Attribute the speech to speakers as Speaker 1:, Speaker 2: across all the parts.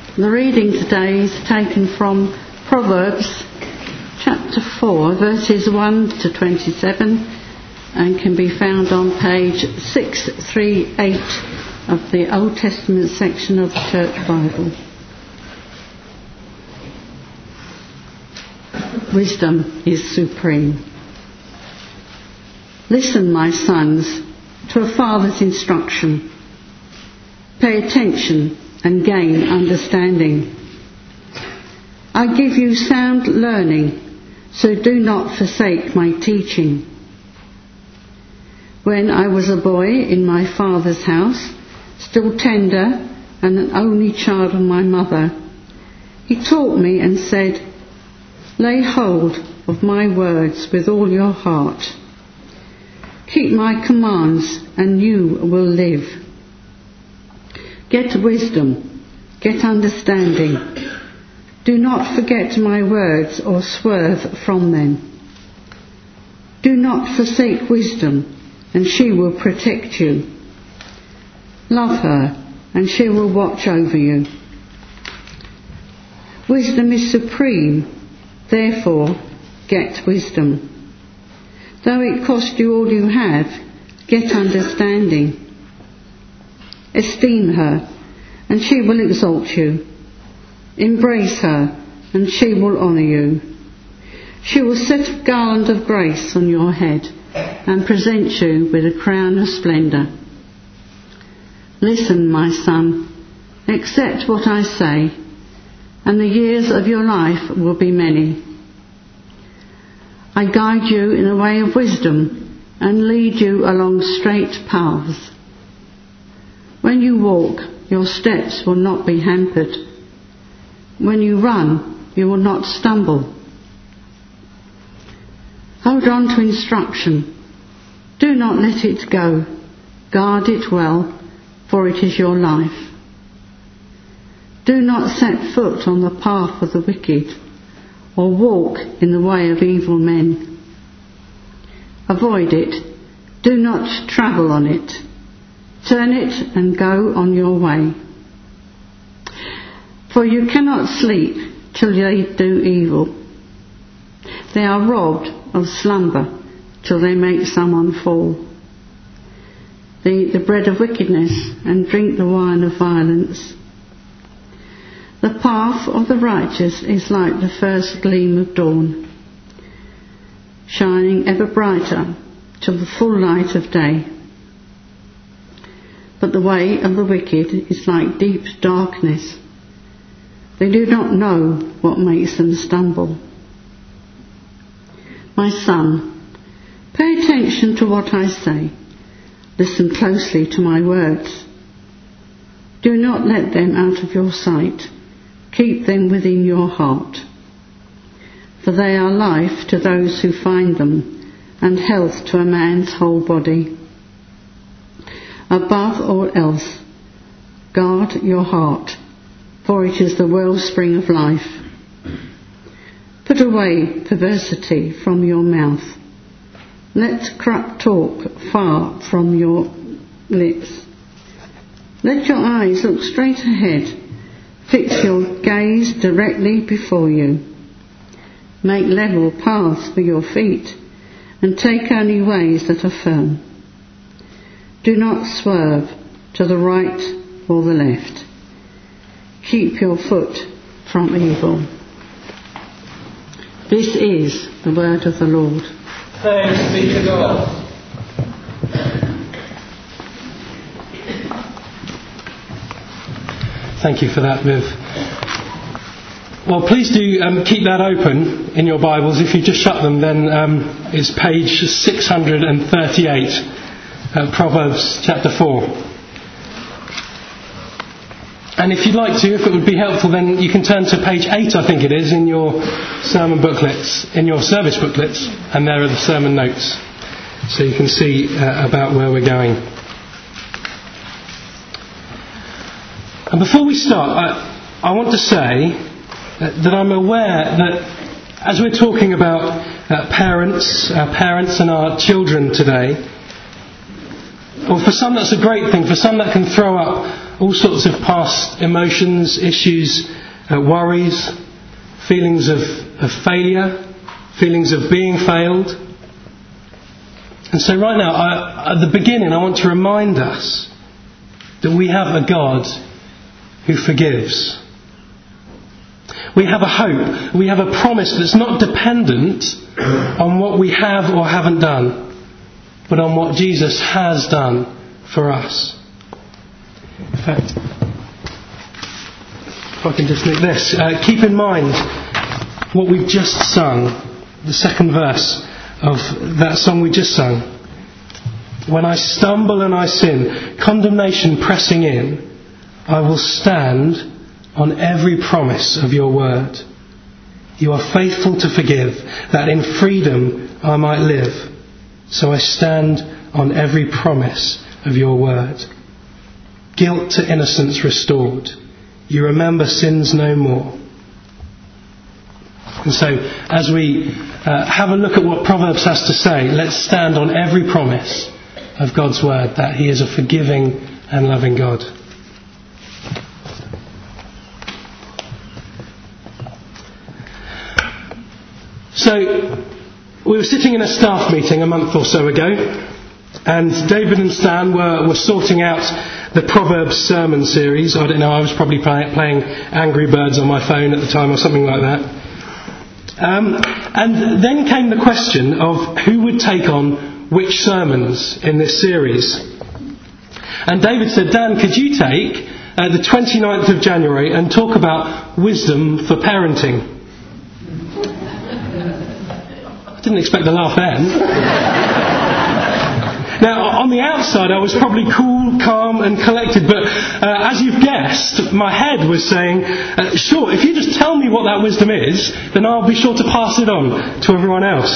Speaker 1: The reading today is taken from Proverbs chapter 4, verses 1 to 27, and can be found on page 638 of the Old Testament section of the Church Bible. Wisdom is supreme. Listen, my sons, to a father's instruction. Pay attention and gain understanding. I give you sound learning, so do not forsake my teaching. When I was a boy in my father's house, still tender and an only child of my mother, he taught me and said, lay hold of my words with all your heart. Keep my commands and you will live. Get wisdom, get understanding. Do not forget my words or swerve from them. Do not forsake wisdom, and she will protect you. Love her, and she will watch over you. Wisdom is supreme, therefore get wisdom. Though it cost you all you have, get understanding. Esteem her, and she will exalt you. Embrace her, and she will honour you. She will set a garland of grace on your head and present you with a crown of splendour. Listen, my son, accept what I say, and the years of your life will be many. I guide you in a way of wisdom and lead you along straight paths. When you walk, your steps will not be hampered. When you run, you will not stumble. Hold on to instruction. Do not let it go. Guard it well, for it is your life. Do not set foot on the path of the wicked, or walk in the way of evil men. Avoid it. Do not travel on it. Turn it and go on your way. For you cannot sleep till they do evil. They are robbed of slumber till they make someone fall. They eat the bread of wickedness and drink the wine of violence. The path of the righteous is like the first gleam of dawn, shining ever brighter till the full light of day. But the way of the wicked is like deep darkness. They do not know what makes them stumble. My son, pay attention to what I say. Listen closely to my words. Do not let them out of your sight. Keep them within your heart. For they are life to those who find them, and health to a man's whole body. Above all else, guard your heart, for it is the wellspring of life. Put away perversity from your mouth. Let corrupt talk far from your lips. Let your eyes look straight ahead. Fix your gaze directly before you. Make level paths for your feet, and take only ways that are firm. Do not swerve to the right or the left. Keep your foot from evil. This is the word of the Lord.
Speaker 2: Thanks be to God. Thank you for that, Viv. Well, please do keep that open in your Bibles. If you just shut them, then it's page 638. Proverbs chapter 4. And if you'd like to, if it would be helpful, then you can turn to page 8, I think it is, in your sermon booklets, in your service booklets, and there are the sermon notes, so you can see about where we're going. And before we start, I want to say that I'm aware that as we're talking about parents and our children today, or for some that's a great thing, for some that can throw up all sorts of past emotions, issues, worries, feelings of failure, feelings of being failed. And so right now, at the beginning, I want to remind us that we have a God who forgives. We have a hope, we have a promise that's not dependent on what we have or haven't done, but on what Jesus has done for us. In fact, if I can just make this, keep in mind what we've just sung, the second verse of that song we just sung. When I stumble and I sin, condemnation pressing in, I will stand on every promise of your word. You are faithful to forgive, that in freedom I might live. So I stand on every promise of your word. Guilt to innocence restored. You remember sins no more. And so, as we have a look at what Proverbs has to say, let's stand on every promise of God's word, that He is a forgiving and loving God. So, we were sitting in a staff meeting a month or so ago, and David and Stan were sorting out the Proverbs sermon series. I don't know, I was probably playing Angry Birds on my phone at the time or something like that. And then came the question of who would take on which sermons in this series. And David said, Dan, could you take the 29th of January and talk about wisdom for parenting? I didn't expect a laugh then. Now, on the outside, I was probably cool, calm and collected, but as you've guessed, my head was saying, sure, if you just tell me what that wisdom is, then I'll be sure to pass it on to everyone else.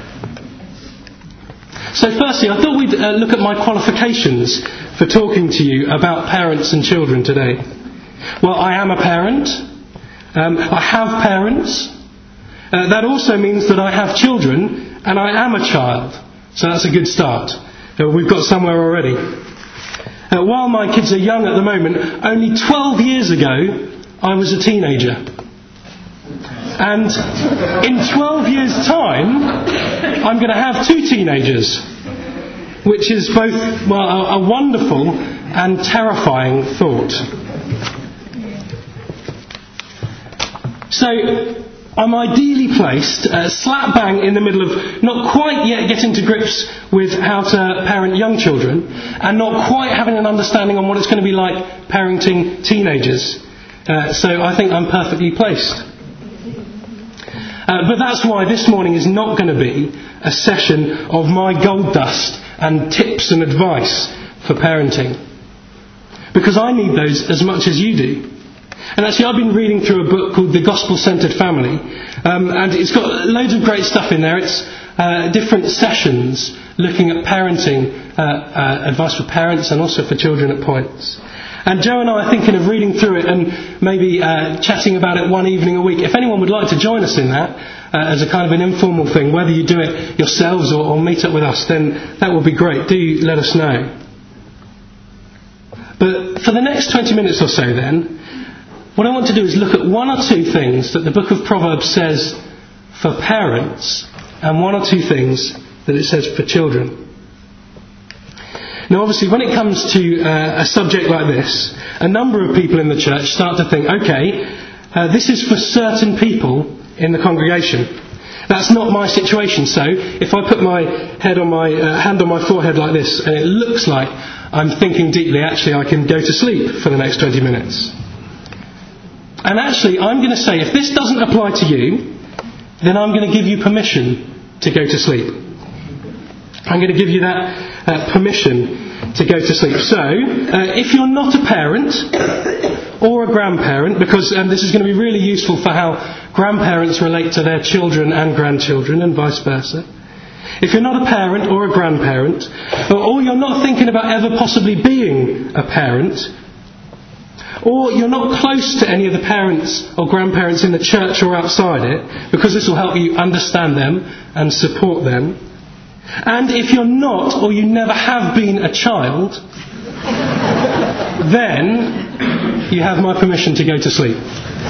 Speaker 2: So firstly, I thought we'd look at my qualifications for talking to you about parents and children today. Well, I am a parent. I have parents. That also means that I have children, and I am a child. So that's a good start. We've got somewhere already. While my kids are young at the moment, only 12 years ago, I was a teenager. And in 12 years' time, I'm going to have 2 teenagers, which is both, well, a wonderful and terrifying thought. So, I'm ideally placed, slap bang in the middle of not quite yet getting to grips with how to parent young children, and not quite having an understanding on what it's going to be like parenting teenagers. So I think I'm perfectly placed. But that's why this morning is not going to be a session of my gold dust and tips and advice for parenting. Because I need those as much as you do. And actually, I've been reading through a book called The Gospel-Centred Family, and it's got loads of great stuff in there. It's different sessions looking at parenting, advice for parents and also for children at points. And Joe and I are thinking of reading through it and maybe chatting about it one evening a week. If anyone would like to join us in that, as a kind of an informal thing, whether you do it yourselves or meet up with us, then that would be great. Do let us know. But for the next 20 minutes or so then, what I want to do is look at 1 or 2 things that the book of Proverbs says for parents and 1 or 2 things that it says for children. Now obviously when it comes to a subject like this, a number of people in the church start to think, okay, this is for certain people in the congregation. That's not my situation, so if I put my hand on my forehead like this and it looks like I'm thinking deeply, actually I can go to sleep for the next 20 minutes. And actually, I'm going to say, if this doesn't apply to you, then I'm going to give you permission to go to sleep. I'm going to give you that permission to go to sleep. So, if you're not a parent or a grandparent, because this is going to be really useful for how grandparents relate to their children and grandchildren and vice versa. If you're not a parent or a grandparent, or you're not thinking about ever possibly being a parent, or you're not close to any of the parents or grandparents in the church or outside it, because this will help you understand them and support them. And if you're not, or you never have been a child, then you have my permission to go to sleep.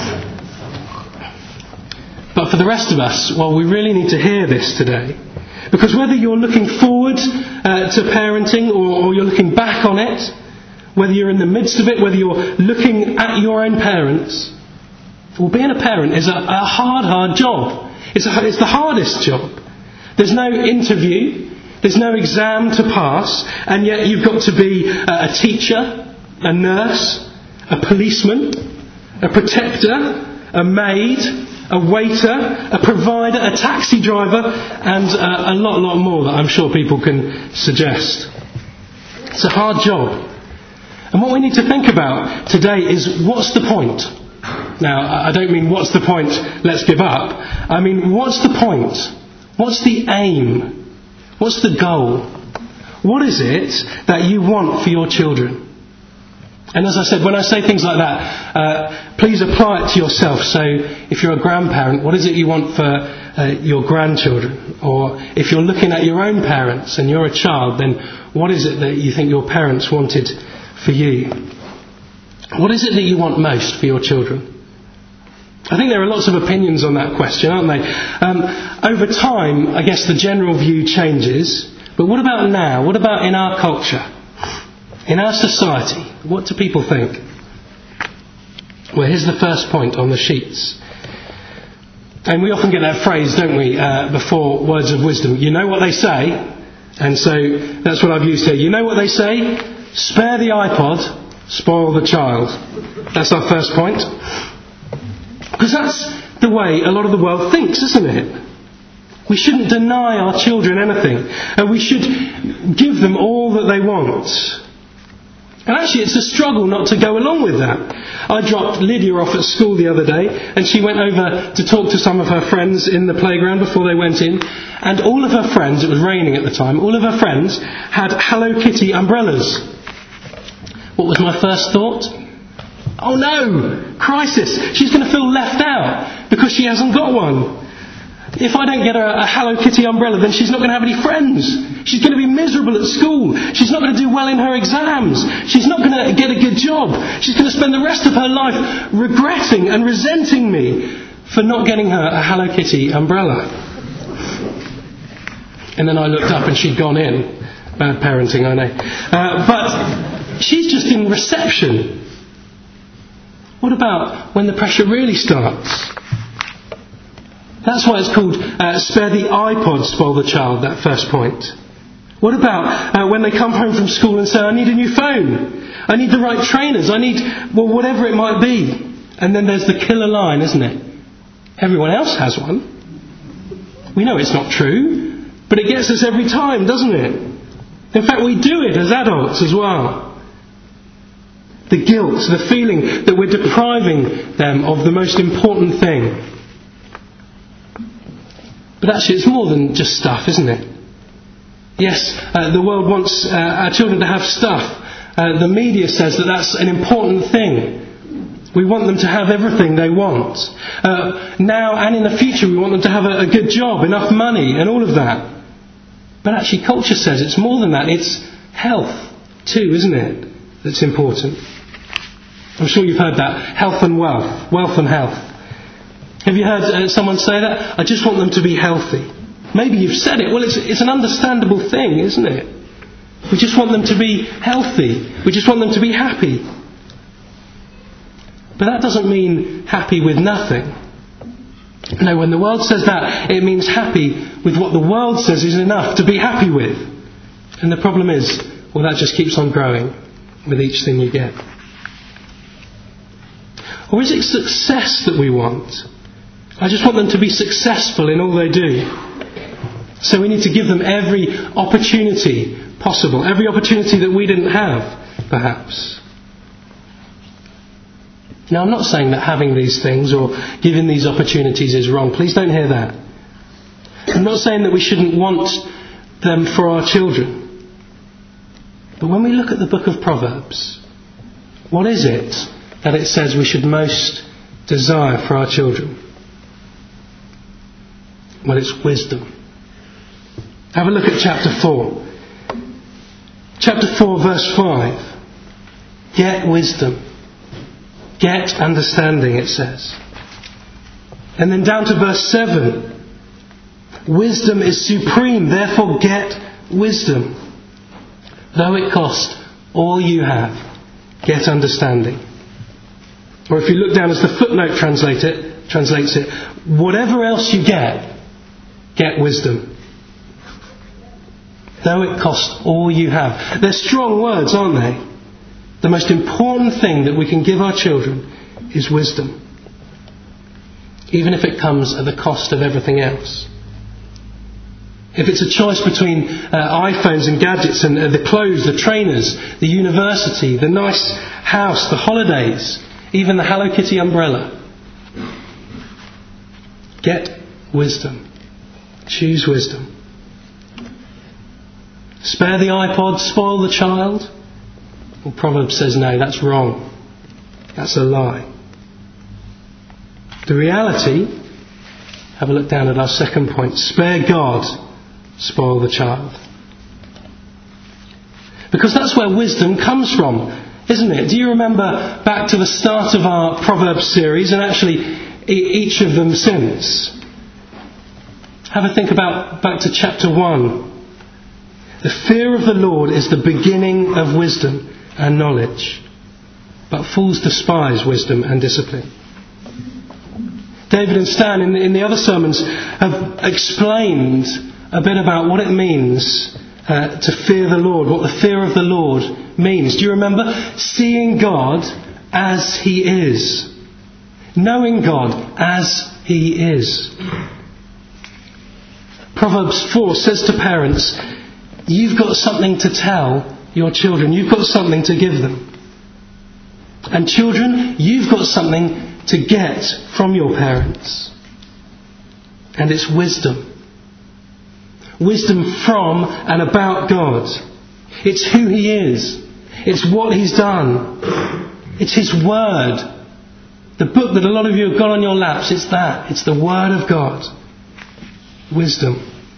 Speaker 2: But for the rest of us, well, we really need to hear this today. Because whether you're looking forward to parenting or you're looking back on it, whether you're in the midst of it, whether you're looking at your own parents, well, being a parent is a hard job. It's the hardest job. There's no interview, there's no exam to pass, and yet you've got to be a teacher, a nurse, a policeman, a protector, a maid, a waiter, a provider, a taxi driver, and a lot more that I'm sure people can suggest. It's a hard job. And what we need to think about today is, what's the point? Now, I don't mean what's the point, let's give up. I mean, what's the point? What's the aim? What's the goal? What is it that you want for your children? And as I said, when I say things like that, please apply it to yourself. So if you're a grandparent, what is it you want for your grandchildren? Or if you're looking at your own parents and you're a child, then what is it that you think your parents wanted for you? What is it that you want most for your children? I think there are lots of opinions on that question, aren't they? Over time, I guess the general view changes. But what about now? What about in our culture? In our society? What do people think? Well, here's the first point on the sheets. And we often get that phrase, don't we, before words of wisdom. You know what they say? And so that's what I've used here. You know what they say? Spare the iPod, spoil the child. That's our first point. Because that's the way a lot of the world thinks, isn't it? We shouldn't deny our children anything. And we should give them all that they want. And actually it's a struggle not to go along with that. I dropped Lydia off at school the other day, and she went over to talk to some of her friends in the playground before they went in. And all of her friends, it was raining at the time, all of her friends had Hello Kitty umbrellas. What was my first thought? Oh no! Crisis! She's going to feel left out because she hasn't got one. If I don't get her a Hello Kitty umbrella, then she's not going to have any friends. She's going to be miserable at school. She's not going to do well in her exams. She's not going to get a good job. She's going to spend the rest of her life regretting and resenting me for not getting her a Hello Kitty umbrella. And then I looked up and she'd gone in. Bad parenting, I know. But she's just in reception. What about when the pressure really starts? That's why it's called spare the iPod, spoil the child, that first point. What about when they come home from school and say, I need a new phone, I need the right trainers, I need, well, whatever it might be. And then there's the killer line, isn't it? Everyone else has one. We know it's not true, but it gets us every time, doesn't it? In fact, we do it as adults as well. The guilt, the feeling that we're depriving them of the most important thing. But actually it's more than just stuff, isn't it? Yes, the world wants our children to have stuff. The media says that that's an important thing. We want them to have everything they want. Now and in the future we want them to have a good job, enough money and all of that. But actually culture says it's more than that. It's health too, isn't it? That's important. I'm sure you've heard that. Health and wealth. Wealth and health. Have you heard someone say that? I just want them to be healthy. Maybe you've said it. Well, it's an understandable thing, isn't it? We just want them to be healthy. We just want them to be happy. But that doesn't mean happy with nothing. No, when the world says that, it means happy with what the world says is enough to be happy with. And the problem is, well, that just keeps on growing with each thing you get. Or is it success that we want? I just want them to be successful in all they do. So we need to give them every opportunity possible, every opportunity that we didn't have, perhaps. Now, I'm not saying that having these things or giving these opportunities is wrong. Please don't hear that. I'm not saying that we shouldn't want them for our children. But when we look at the book of Proverbs, what is it that it says we should most desire for our children? Well, it's wisdom. Have a look at chapter 4. Chapter 4, verse 5. Get wisdom. Get understanding, it says. And then down to verse 7. Wisdom is supreme, therefore get wisdom. Though it cost all you have, get understanding. Or if you look down as the footnote translates it, whatever else you get wisdom. Though it cost all you have. They're strong words, aren't they? The most important thing that we can give our children is wisdom. Even if it comes at the cost of everything else. If it's a choice between iPhones and gadgets and the clothes, the trainers, the university, the nice house, the holidays, even the Hello Kitty umbrella. Get wisdom. Choose wisdom. Spare the iPod, spoil the child. Well, Proverbs says no, that's wrong. That's a lie. The reality, have a look down at our second point. Spare God, spoil the child. Because that's where wisdom comes from, isn't it? Do you remember back to the start of our Proverbs series, and actually each of them since? Have a think about back to chapter 1. The fear of the Lord is the beginning of wisdom and knowledge, but fools despise wisdom and discipline. David and Stan in the other sermons have explained a bit about what it means to fear the Lord, what the fear of the Lord means. Do you remember? Seeing God as He is. Knowing God as He is. Proverbs 4 says to parents, you've got something to tell your children. You've got something to give them. And children, you've got something to get from your parents. And it's wisdom. Wisdom from and about God. It's who He is. It's what He's done. It's His Word. The book that a lot of you have got on your laps, it's that. It's the Word of God. Wisdom.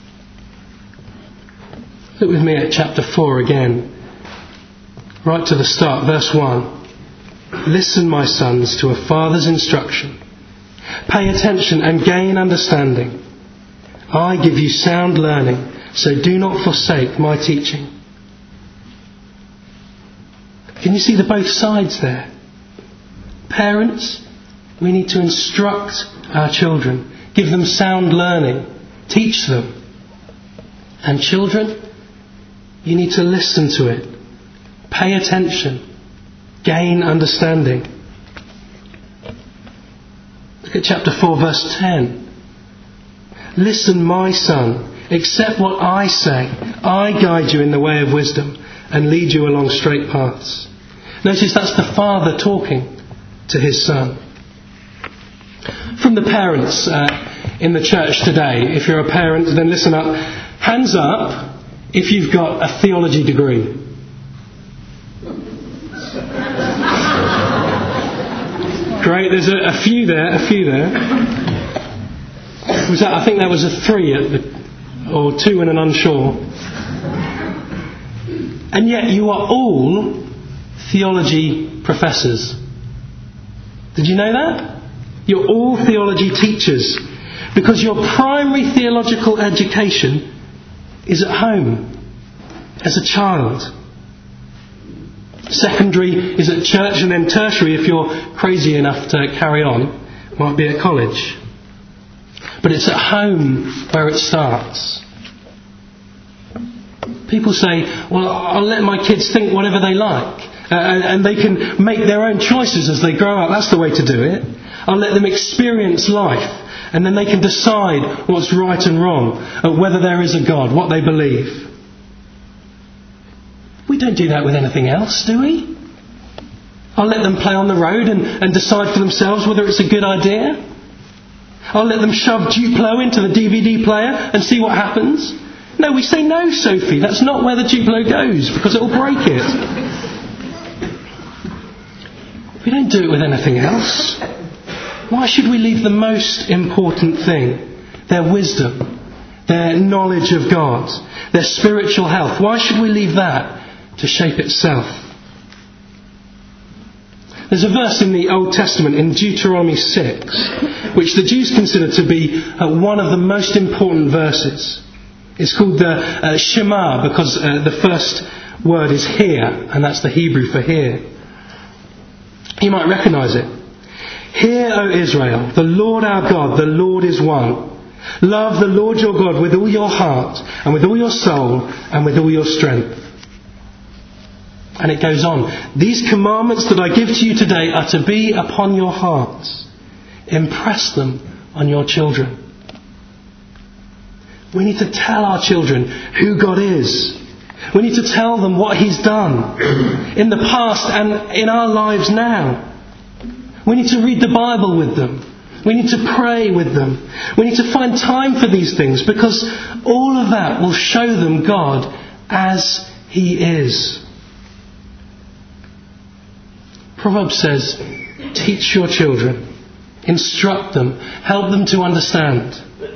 Speaker 2: Look with me at chapter 4 again. Right to the start, verse 1. Listen, my sons, to a father's instruction. Pay attention and gain understanding. I give you sound learning, so do not forsake my teaching. Can you see the both sides there? Parents, we need to instruct our children, give them sound learning, teach them. And children, you need to listen to it, pay attention, gain understanding. Look at chapter 4, verse 10. Listen, my son, accept what I say. I guide you in the way of wisdom and lead you along straight paths. Notice that's the father talking to his son. From the parents in the church today, if you're a parent, then listen up. Hands up if you've got a theology degree. Great, there's a few there. I think there was a 3 or 2 and an unsure. And yet you are all theology professors. Did you know that? You're all theology teachers. Because your primary theological education is at home, as a child. Secondary is at church, and then tertiary, if you're crazy enough to carry on, might be at college. But it's at home where it starts. People say, well, I'll let my kids think whatever they like. And they can make their own choices as they grow up. That's the way to do it. I'll let them experience life. And then they can decide what's right and wrong. Whether there is a God, what they believe. We don't do that with anything else, do we? I'll let them play on the road and decide for themselves whether it's a good idea. I'll let them shove Duplo into the DVD player and see what happens. No, we say no, Sophie. That's not where the Duplo goes, because it will break it. We don't do it with anything else. Why should we leave the most important thing, their wisdom, their knowledge of God, their spiritual health? Why should we leave that to shape itself? There's a verse in the Old Testament in Deuteronomy 6, which the Jews consider to be one of the most important verses. It's called the Shema, because the first word is hear, and that's the Hebrew for hear. You might recognise it. Hear, O Israel, the Lord our God, the Lord is one. Love the Lord your God with all your heart, and with all your soul, and with all your strength. And it goes on. These commandments that I give to you today are to be upon your hearts. Impress them on your children. We need to tell our children who God is. We need to tell them what He's done in the past and in our lives now. We need to read the Bible with them. We need to pray with them. We need to find time for these things, because all of that will show them God as He is. Proverbs says, teach your children, instruct them, help them to understand.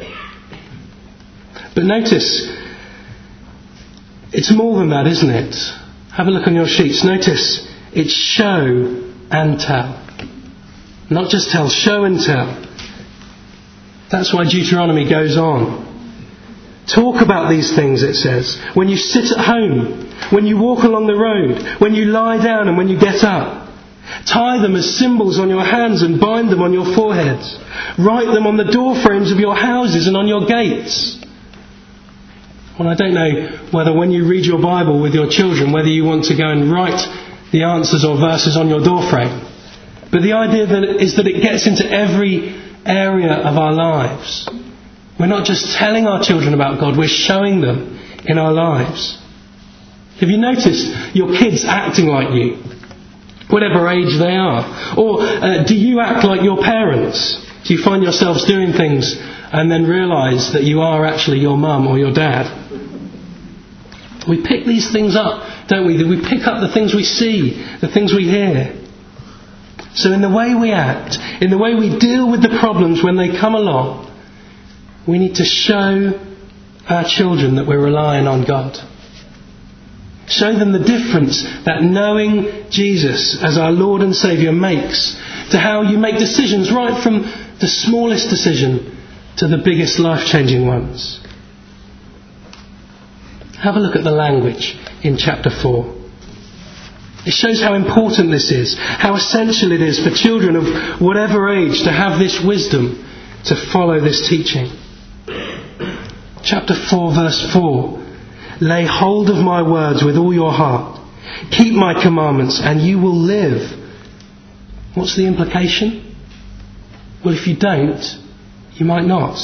Speaker 2: But notice, it's more than that, isn't it? Have a look on your sheets. Notice, it's show and tell. Not just tell, show and tell. That's why Deuteronomy goes on. Talk about these things, it says, when you sit at home, when you walk along the road, when you lie down and when you get up. Tie them as symbols on your hands and bind them on your foreheads. Write them on the door frames of your houses and on your gates. Well, I don't know whether when you read your Bible with your children, whether you want to go and write the answers or verses on your door frame. But the idea is that it gets into every area of our lives. We're not just telling our children about God, we're showing them in our lives. Have you noticed your kids acting like you, whatever age they are? Or do you act like your parents? Do you find yourselves doing things and then realise that you are actually your mum or your dad? We pick these things up, don't we? We pick up the things we see, the things we hear. So in the way we act, in the way we deal with the problems when they come along, we need to show our children that we're relying on God. Show them the difference that knowing Jesus as our Lord and Saviour makes to how you make decisions, right from the smallest decision to the biggest life-changing ones. Have a look at the language in chapter 4. It shows how important this is, how essential it is for children of whatever age to have this wisdom to follow this teaching. Chapter 4, verse 4. Lay hold of my words with all your heart. Keep my commandments and you will live. What's the implication? Well, if you don't, you might not.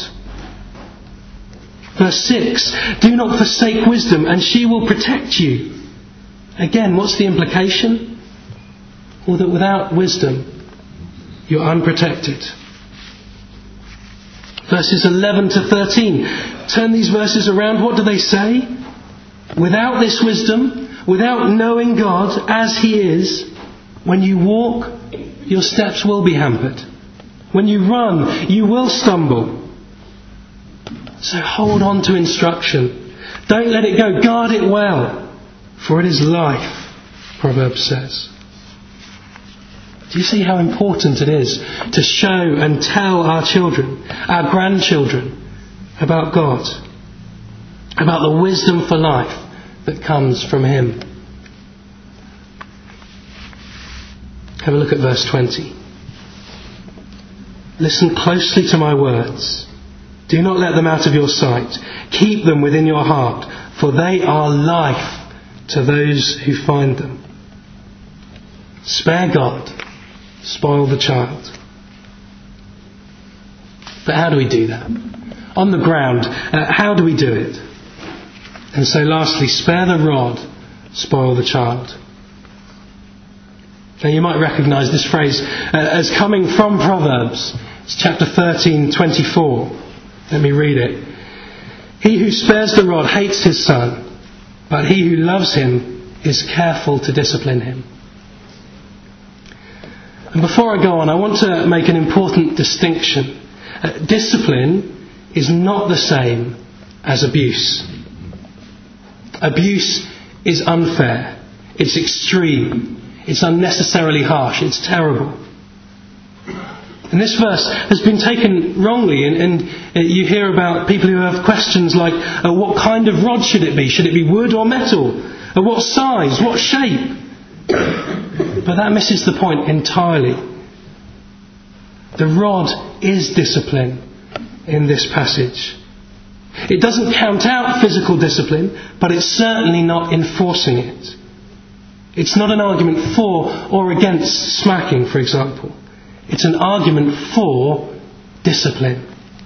Speaker 2: Verse 6. Do not forsake wisdom and she will protect you. Again, what's the implication? Well, that without wisdom, you're unprotected. Verses 11 to 13. Turn these verses around. What do they say? Without this wisdom, without knowing God as He is, when you walk, your steps will be hampered. When you run, you will stumble. So hold on to instruction. Don't let it go. Guard it well. For it is life, Proverbs says. Do you see how important it is to show and tell our children, our grandchildren, about God? About the wisdom for life that comes from Him. Have a look at verse 20. Listen closely to my words. Do not let them out of your sight. Keep them within your heart, for they are life to those who find them. Spare God, spoil the child. But how do we do that? On the ground, how do we do it? And so lastly, spare the rod, spoil the child. Now you might recognise this phrase as coming from Proverbs. It's chapter 13:24. Let me read it. He who spares the rod hates his son, but he who loves him is careful to discipline him. And before I go on, I want to make an important distinction. Discipline is not the same as abuse. Abuse is unfair. It's extreme. It's unnecessarily harsh. It's terrible. And this verse has been taken wrongly, and you hear about people who have questions like, what kind of rod should it be? Should it be wood or metal? What size? What shape? But that misses the point entirely. The rod is discipline in this passage. It doesn't count out physical discipline, but it's certainly not enforcing it. It's not an argument for or against smacking, for example. It's an argument for discipline.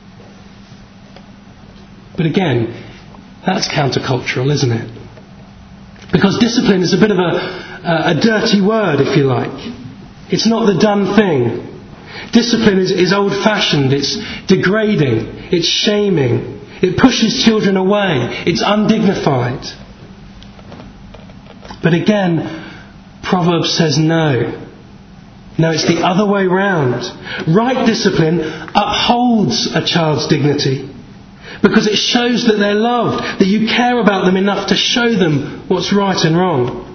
Speaker 2: But again, that's countercultural, isn't it? Because discipline is a bit of a dirty word, if you like. It's not the done thing. Discipline is old-fashioned, it's degrading, it's shaming, it pushes children away, it's undignified. But again, Proverbs says no. No, it's the other way round. Right discipline upholds a child's dignity because it shows that they're loved, that you care about them enough to show them what's right and wrong.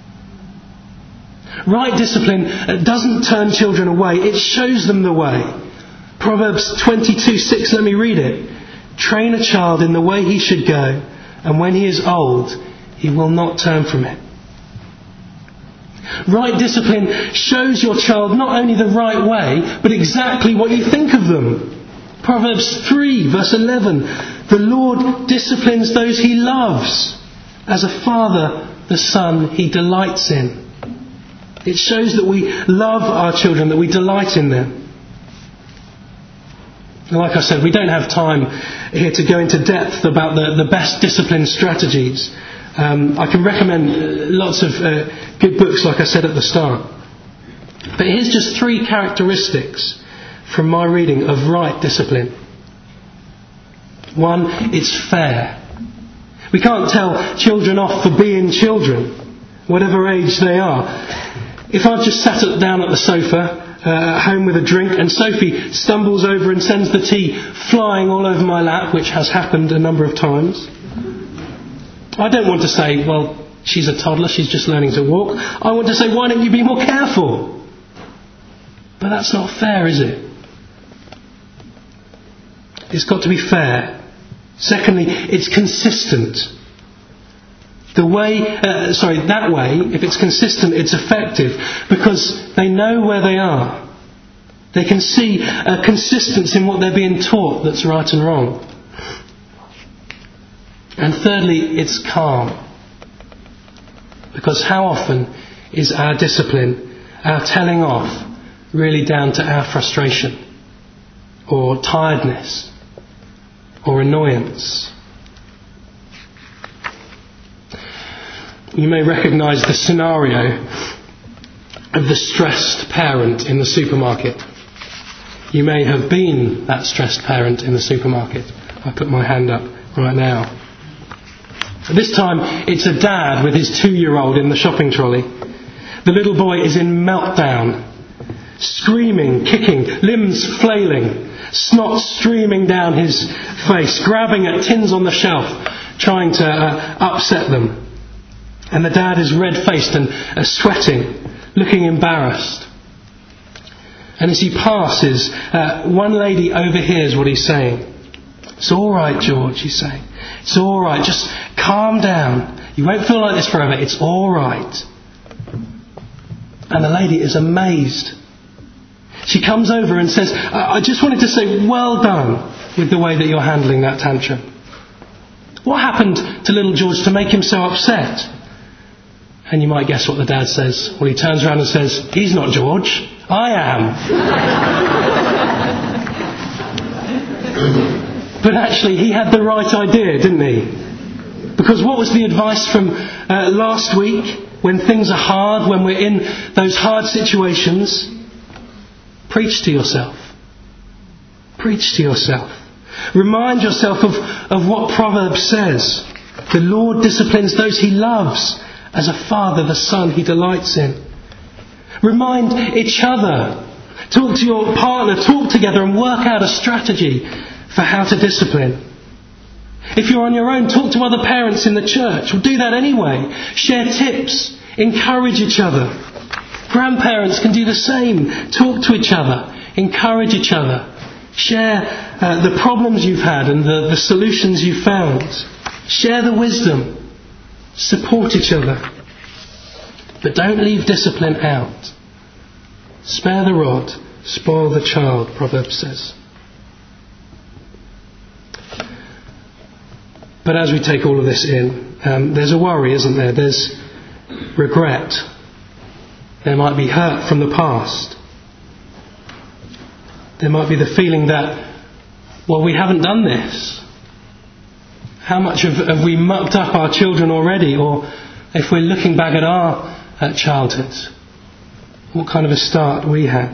Speaker 2: Right discipline doesn't turn children away, it shows them the way. Proverbs 22:6, let me read it. Train a child in the way he should go, and when he is old, he will not turn from it. Right discipline shows your child not only the right way, but exactly what you think of them. Proverbs 3, verse 11. The Lord disciplines those he loves. As a father, the son he delights in. It shows that we love our children, that we delight in them. Like I said, we don't have time here to go into depth about the best discipline strategies. I can recommend lots of good books, like I said at the start. But here's just 3 characteristics from my reading of right discipline. 1, it's fair. We can't tell children off for being children, whatever age they are. If I've just sat down at the sofa at home with a drink and Sophie stumbles over and sends the tea flying all over my lap, which has happened a number of times, I don't want to say, well, she's a toddler, she's just learning to walk. I want to say, why don't you be more careful? But that's not fair, is it? It's got to be fair. Secondly, it's consistent. That way, if it's consistent, it's effective because they know where they are. They can see a consistency in what they're being taught that's right and wrong. And thirdly, it's calm. Because how often is our discipline, our telling off, really down to our frustration or tiredness or annoyance? You may recognise the scenario of the stressed parent in the supermarket. You may have been that stressed parent in the supermarket. I put my hand up right now. This time it's a dad with his 2-year-old in the shopping trolley. The little boy is in meltdown, screaming, kicking, limbs flailing, snot streaming down his face, grabbing at tins on the shelf, trying to upset them. And the dad is red-faced and sweating, looking embarrassed. And as he passes, one lady overhears what he's saying. It's all right, George, he's saying. It's all right, just calm down. You won't feel like this forever. It's all right. And the lady is amazed. She comes over and says, I just wanted to say well done with the way that you're handling that tantrum. What happened to little George to make him so upset? And you might guess what the dad says. Well, he turns around and says, he's not George, I am. But actually, he had the right idea, didn't he? Because what was the advice from last week? When things are hard, when we're in those hard situations, preach to yourself. Preach to yourself. Remind yourself of what Proverbs says. The Lord disciplines those he loves. As a father, the son he delights in. Remind each other. Talk to your partner. Talk together and work out a strategy for how to discipline. If you're on your own, talk to other parents in the church. Or do that anyway. Share tips. Encourage each other. Grandparents can do the same. Talk to each other, encourage each other, share the problems you've had and the solutions you've found. Share the wisdom, support each other. But don't leave discipline out. Spare the rod, spoil the child, Proverbs says. But as we take all of this in, there's a worry, isn't there? There's regret. There might be hurt from the past. There might be the feeling that, well, we haven't done this. How much have we mucked up our children already? Or if we're looking back at our childhood, what kind of a start we had.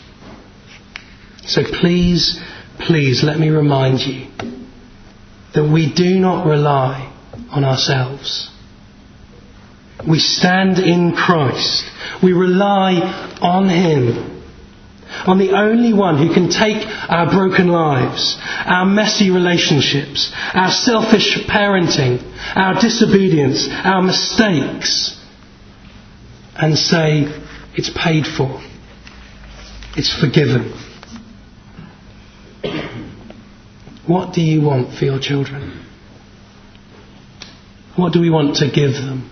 Speaker 2: So please, please let me remind you that we do not rely on ourselves. We stand in Christ. We rely on Him. On the only one who can take our broken lives, our messy relationships, our selfish parenting, our disobedience, our mistakes, and say, it's paid for. It's forgiven. What do you want for your children? What do we want to give them?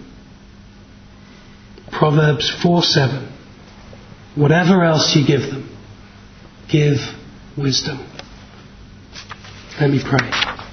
Speaker 2: Proverbs 4:7. Whatever else you give them, give wisdom. Let me pray.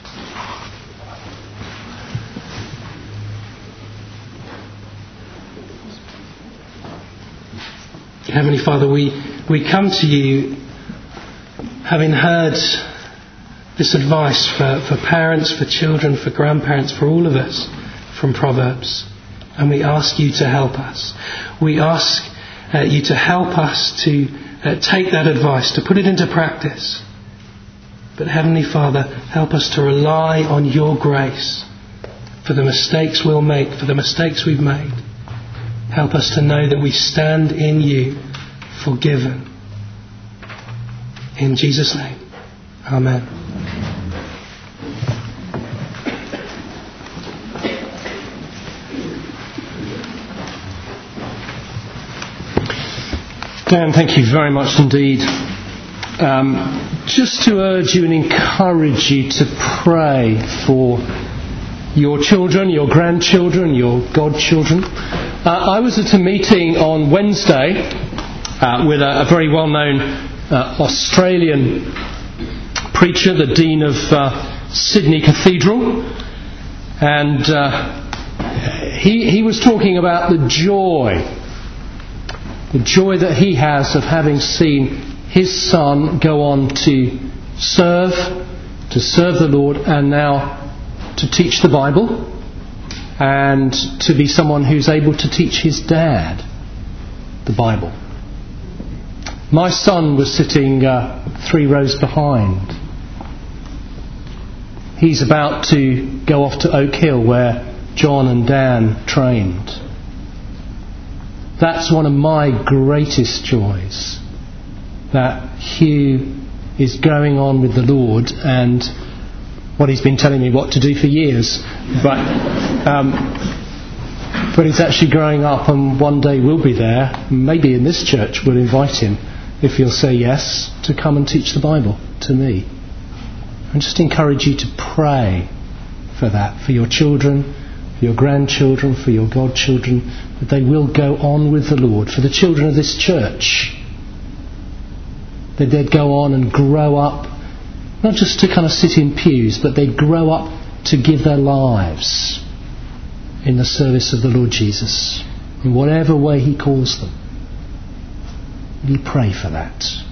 Speaker 2: Heavenly Father, we come to you having heard this advice for parents, for children, for grandparents, for all of us from Proverbs. And we ask you to help us. We ask you to help us to take that advice, to put it into practice. But Heavenly Father, help us to rely on your grace for the mistakes we'll make, for the mistakes we've made. Help us to know that we stand in you, forgiven. In Jesus' name, amen. Dan, thank you very much indeed. Just to urge you and encourage you to pray for your children, your grandchildren, your godchildren. I was at a meeting on Wednesday with a very well-known Australian preacher, the Dean of Sydney Cathedral, and he was talking about the joy that he has of having seen his son go on to serve the Lord, and now to teach the Bible, and to be someone who's able to teach his dad the Bible. My son was sitting 3 rows behind. He's about to go off to Oak Hill, where John and Dan trained. That's one of my greatest joys, that Hugh is going on with the Lord, and he's been telling me what to do for years, but he's actually growing up, and one day we'll be there, maybe in this church. We'll invite him, if he'll say yes, to come and teach the Bible to me. And just encourage you to pray for that, for your children, for your grandchildren, for your godchildren, that they will go on with the Lord. For the children of this church, that they'd go on and grow up, not just to kind of sit in pews, but they'd grow up to give their lives in the service of the Lord Jesus, in whatever way He calls them. Will you pray for that?